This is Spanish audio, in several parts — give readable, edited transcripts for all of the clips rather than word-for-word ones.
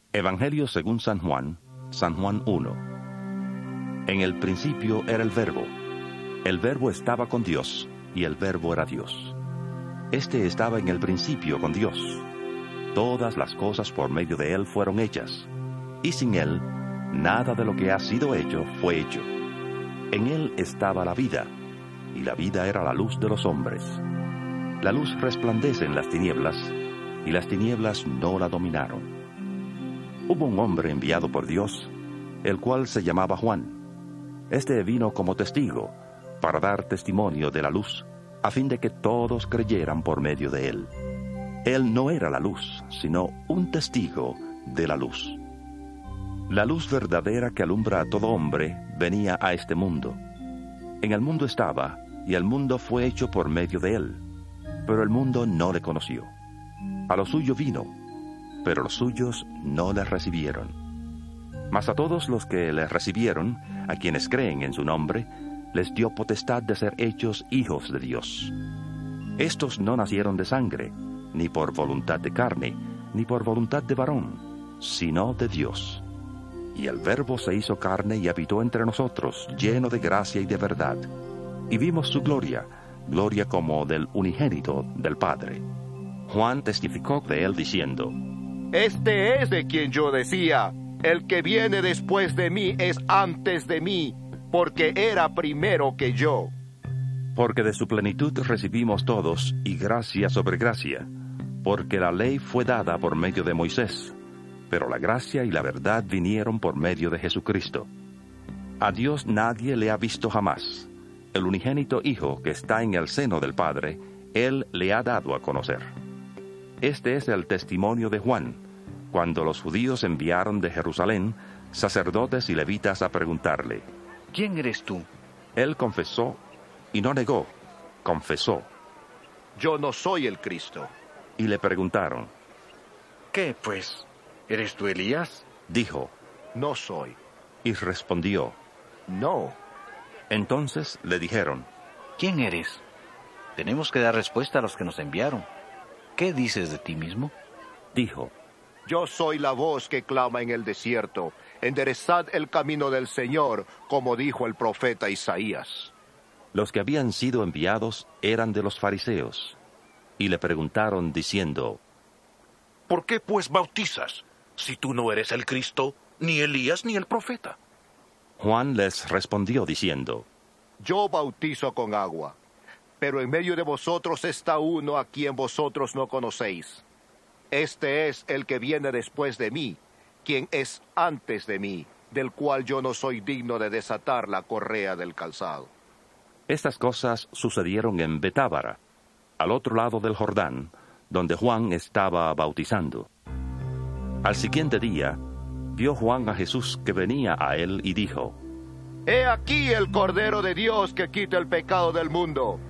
Evangelio según San Juan 1. En el principio era el Verbo estaba con Dios, y el Verbo era Dios. Este estaba en el principio con Dios. Todas las cosas por medio de él fueron hechas, y sin él, nada de lo que ha sido hecho fue hecho. En él estaba la vida, y la vida era la luz de los hombres. La luz resplandece en las tinieblas, y las tinieblas no la dominaron. Hubo un hombre enviado por Dios, el cual se llamaba Juan. Este vino como testigo, para dar testimonio de la luz, a fin de que todos creyeran por medio de él. Él no era la luz, sino un testigo de la luz. La luz verdadera que alumbra a todo hombre venía a este mundo. En el mundo estaba, y el mundo fue hecho por medio de él, pero el mundo no le conoció. A lo suyo vino, pero los suyos no le recibieron. Mas a todos los que le recibieron, a quienes creen en su nombre, les dio potestad de ser hechos hijos de Dios. Estos no nacieron de sangre, ni por voluntad de carne, ni por voluntad de varón, sino de Dios. Y el Verbo se hizo carne y habitó entre nosotros, lleno de gracia y de verdad. Y vimos su gloria, gloria como del unigénito del Padre. Juan testificó de él diciendo: Este es de quien yo decía, el que viene después de mí es antes de mí, porque era primero que yo. Porque de su plenitud recibimos todos, y gracia sobre gracia, porque la ley fue dada por medio de Moisés, pero la gracia y la verdad vinieron por medio de Jesucristo. A Dios nadie le ha visto jamás. El unigénito Hijo que está en el seno del Padre, Él le ha dado a conocer. Este es el testimonio de Juan, cuando los judíos enviaron de Jerusalén sacerdotes y levitas a preguntarle: ¿Quién eres tú? Él confesó, y no negó, confesó. Yo no soy el Cristo. Y le preguntaron: ¿Qué, pues? ¿Eres tú Elías? Dijo: No soy. Y respondió: No. Entonces le dijeron: ¿Quién eres? Tenemos que dar respuesta a los que nos enviaron. ¿Qué dices de ti mismo? Dijo: Yo soy la voz que clama en el desierto. Enderezad el camino del Señor, como dijo el profeta Isaías. Los que habían sido enviados eran de los fariseos, y le preguntaron diciendo: ¿Por qué pues bautizas, si tú no eres el Cristo, ni Elías, ni el profeta? Juan les respondió diciendo: Yo bautizo con agua, pero en medio de vosotros está uno a quien vosotros no conocéis. Este es el que viene después de mí, quien es antes de mí, del cual yo no soy digno de desatar la correa del calzado. Estas cosas sucedieron en Betábara, al otro lado del Jordán, donde Juan estaba bautizando. Al siguiente día, vio Juan a Jesús que venía a él y dijo: He aquí el Cordero de Dios que quita el pecado del mundo.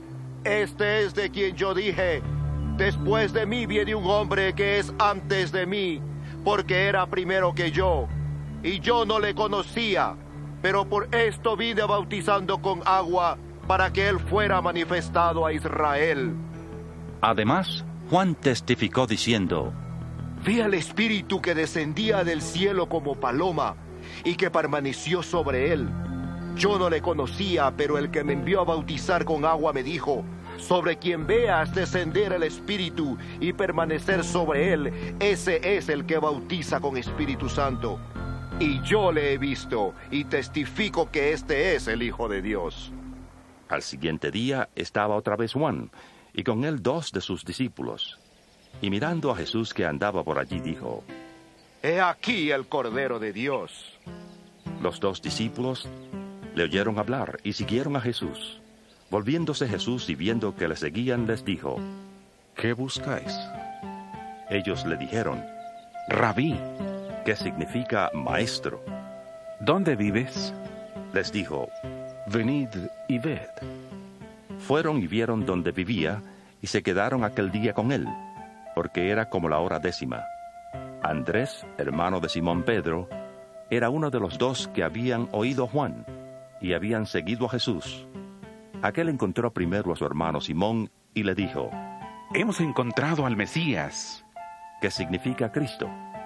Este es de quien yo dije: después de mí viene un hombre que es antes de mí, porque era primero que yo, y yo no le conocía, pero por esto vine bautizando con agua, para que él fuera manifestado a Israel. Además, Juan testificó diciendo: Vi al Espíritu que descendía del cielo como paloma, y que permaneció sobre él. Yo no le conocía, pero el que me envió a bautizar con agua me dijo: sobre quien veas descender el Espíritu y permanecer sobre él, ese es el que bautiza con Espíritu Santo. Y yo le he visto, y testifico que este es el Hijo de Dios. Al siguiente día estaba otra vez Juan, y con él 2 de sus discípulos. Y mirando a Jesús que andaba por allí, dijo: He aquí el Cordero de Dios. Los 2 discípulos le oyeron hablar y siguieron a Jesús. Volviéndose Jesús y viendo que le seguían, les dijo: ¿Qué buscáis? Ellos le dijeron: Rabí, que significa maestro. ¿Dónde vives? Les dijo: Venid y ved. Fueron y vieron donde vivía, y se quedaron aquel día con él, porque era como la hora 10:00. Andrés, hermano de Simón Pedro, era uno de los 2 que habían oído a Juan, y habían seguido a Jesús. Aquel encontró primero a su hermano Simón, y le dijo: Hemos encontrado al Mesías, que significa Cristo.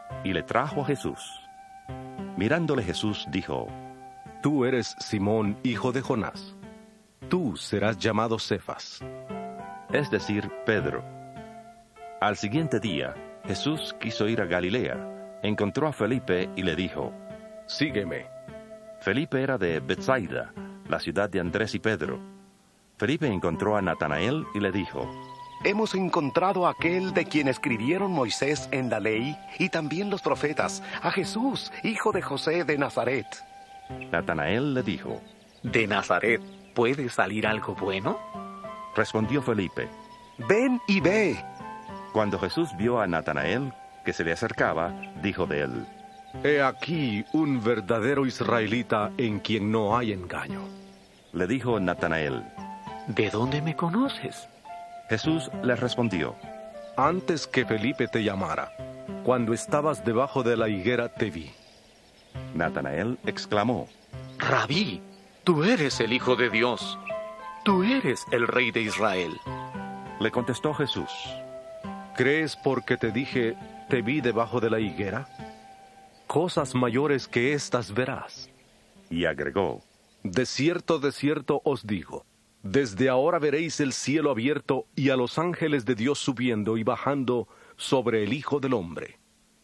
y le trajo a Jesús. Mirándole Jesús dijo: Tú eres Simón, hijo de Jonás. Tú serás llamado Cefas. Es decir, Pedro. Al siguiente día, Jesús quiso ir a Galilea. Encontró a Felipe y le dijo: Sígueme. Felipe era de Betsaida, la ciudad de Andrés y Pedro. Felipe encontró a Natanael y le dijo: Hemos encontrado a aquel de quien escribieron Moisés en la ley y también los profetas, a Jesús, hijo de José de Nazaret. Natanael le dijo: ¿De Nazaret puede salir algo bueno? Respondió Felipe. Ven y ve. Cuando Jesús vio a Natanael, que se le acercaba, dijo de él: He aquí un verdadero israelita en quien no hay engaño. Le dijo Natanael: ¿De dónde me conoces? Jesús le respondió: Antes que Felipe te llamara, cuando estabas debajo de la higuera te vi. Natanael exclamó: Rabí, tú eres el Hijo de Dios. Tú eres el Rey de Israel. Le contestó Jesús: ¿Crees porque te dije, te vi debajo de la higuera? Cosas mayores que estas verás. Y agregó: De cierto os digo, desde ahora veréis el cielo abierto y a los ángeles de Dios subiendo y bajando sobre el Hijo del Hombre.